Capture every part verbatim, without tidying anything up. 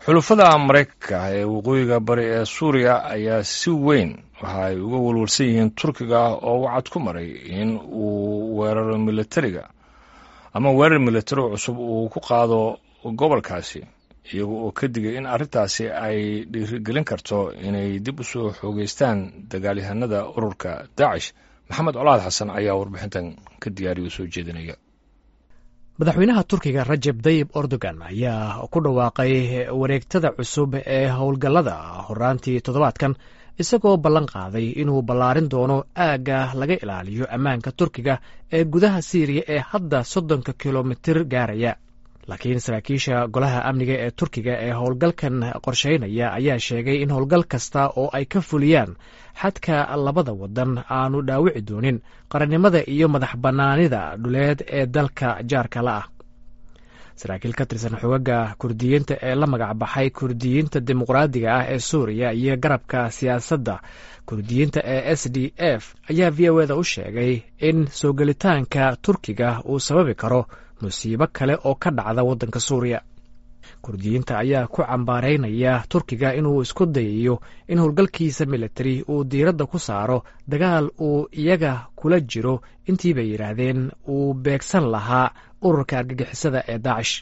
xulufada Mareykanka ee waqooyiga bari ee Suuriya ayaa si weyn waxa ay uga walwalsan yihiin Turkiga oo wacad ku maray in uu weeraro militariga ama weerar militari cusub uu ku qaado gobolkaasi iyaga oo ka digay in arrintaasi ay dhiirigelin karto inay dib u soo xoogeystaan dagaalyahanada ururka Daesh. Maxamed Colaad Xasan ayaa warbixintan ka diyaariyay soo jeedinaya. madaxweynaha Turkiga Recep Tayyip Erdogan ayaa ku dhawaaqay wareegtada cusub ee howlgallada horaantii toddobaadkan isagoo ballan qaaday inuu ballaarin doono aagga laga ilaaliyo ammaanka Turkiga ee gudaha Siiriya ee hadda soddonka kilomitir gaaraya. laakiin saraakiisha golaha amniga ee Turkiga ee howlgalkan qorsheynaya ayaa sheegay in howlgal kasta oo ay ka fuliyaan xadka labada wadan aanu dhaawici doonin qarannimada iyo madax bannaanida dhuleed ee dalka jaarka la ah. saraakiil ka tirsan xoogagga kurdiyiinta ee la magac baxay kurdiyiinta dimuqraadiga ah ee Suuriya iyo garabka siyaasadda kurdiyiinta ee S D F ayaa V O A-da u sheegay in soo gelitaanka Turkiga uu sababi karo musiibo kale oo ka dhacda waddanka Suuriya. kurdiyiinta ayaa ku cambaaraynaya Turkiga inuu isku dayayo in howlgalkiisa militari uu diiradda ku saaro dagaal uu iyaga kula jiro intii bay yidhaahdeen uu beegsan lahaa ururka argagixisada ee Daesh.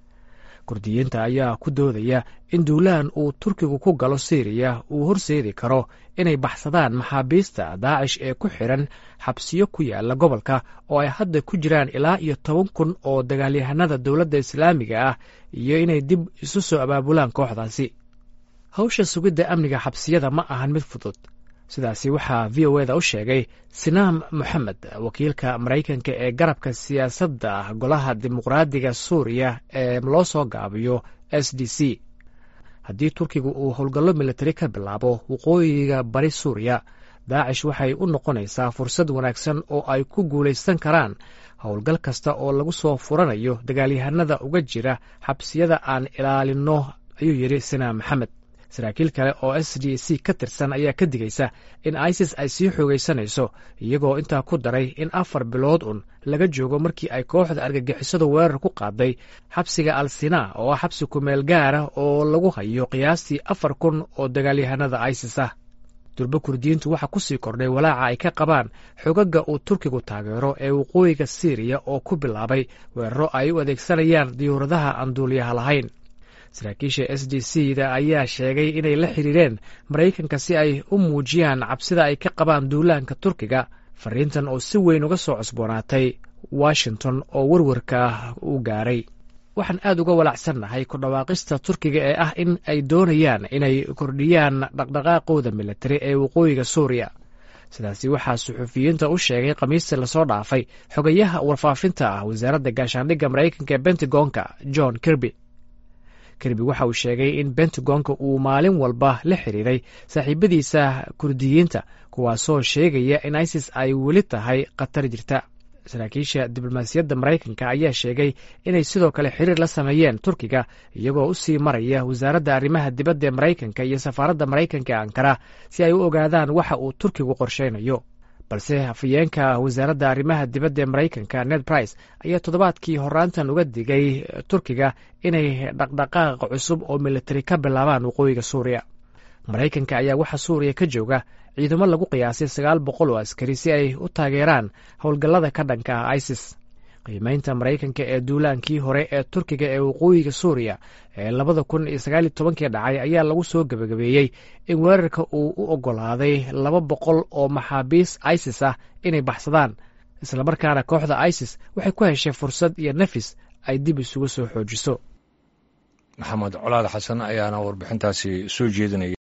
kurdiyiinta ayaa ku doodaya in duulaan uu Turkigu ku galo Siiriya uu horseedi karo inay baxsadaan maxaabiista Daesh ee ku xiran xabsiyo ku yaala gobolka oo ay hadda ku jiraan ilaa iyo toban kun oo dagaalyahanada dowladda islaamiga ah iyo inay dib isu soo abaabulaan kooxdaasi. hawsha sugidda amniga xabsiyada ma ahan mid fudud, sidaasi waxaa V O A-da u sheegay Sinaam Moxamed, wakiilka Maraykanka ee garabka siyaasadda golaha dimuqraadiga Suuriya ee loo soo gaabiyo S D C. haddii Turkigu uu howlgallo militari ka bilaabo waqooyiga bari Suuriya, Daesh waxay u noqonaysaa fursad wanaagsan oo ay ku guulaysan karaan howlgal kasta oo lagu soo furanayo dagaalyahanada uga jira xabsiyada aan ilaalinno, ayuu yidhi Sinaam Moxamed. saraakiil kale oo S D C ka tirsan ayaa ka digaysa in ISIS ay sii xoogaysanayso, iyagoo intaa ku daray in afar bilood un laga joogo markii ay kooxda argagixisadu weerar ku qaaday xabsiga Al Sinaa oo ah xabsi kumeel gaara oo lagu hayo qiyaastii afar kun oo dagaalyahanada ISIS ah. durba kurdiyiintu waxaa ku sii kordhay walaaca ay ka qabaan xogagga uu Turkigu taageero ee waqooyiga Siiriya oo ku bilaabay weeraro ay u adeegsanayaan diyuuradaha aan duuliyaha lahayn. saraakiisha S D C-da ayaa sheegay inay la xiriireen Maraykanka si ay u muujiyaan cabsida ay ka qabaan duulaanka Turkiga, fariintan oo si weyn uga soo cusboonaatay Washington oo warwarka u gaaray. waxaan aad uga walacsannahay ku dhawaaqista Turkiga ee ah in ay doonayaan inay kordhiyaan dhaqdhaqaaqooda militari ee waqooyiga Suuriya. sidaasi waxaa suxufiyiinta u sheegay Khamiistii lasoo dhaafay xogayaha warfaafinta ah wasaaradda gaashaandhigga Maraykanka ee Pentagonka John Kirby. Kirby waxa uu sheegay in Pentagonka uu maalin walba la xiriiray saaxiibadiisa kurdiyiinta kuwaasoo sheegaya in ISIS ay weli tahay khatar jirta. saraakiisha diblomaasiyadda Maraykanka ayaa sheegay inay sidoo kale xiriir la sameeyeen Turkiga, iyagoo u sii maraya wasaaradda arrimaha dibadda ee Maraykanka iyo safaaradda Maraykanka ee Ankara si ay u ogaadaan waxa uu Turkigu qorsheynayo. balse hafayeenka wasaaradda arrimaha dibadda ee Maraykanka Ned Price ayaa toddobaadkii horaantan uga digay Turkiga inay dhaqdhaqaaq cusub oo militari ka bilaabaan waqooyiga Suuriya. Maraykanka ayaa waxa Suuriya ka jooga ciidamo lagu qiyaasay sagaal boqol oo askari si ay u taageeraan howlgallada ka dhanka ah ISIS. qiimaynta Maraykanka ee duulaankii hore ee Turkiga ee waqooyiga Suuriya ee labada kun iyo sagaal iyo tobankii dhacay ayaa lagu soo gabagabeeyey in weerarka uu u oggolaaday laba boqol oo maxaabiis ISIS ah inay baxsadaan, islamarkaana kooxda ISIS waxay ku heshay fursad iyo nafis ay dib isugu soo xoojiso. Maxamed Colaad Xasan ayaana warbixintaasi soo jeedinaya.